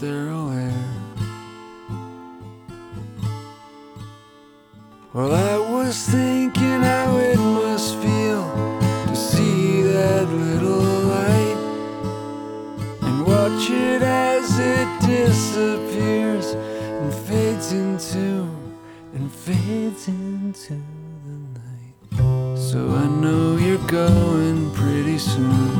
they're aware. Well, I was thinking how it must feel to see that little light and watch it as it disappears and fades into the night. So I know you're going pretty soon.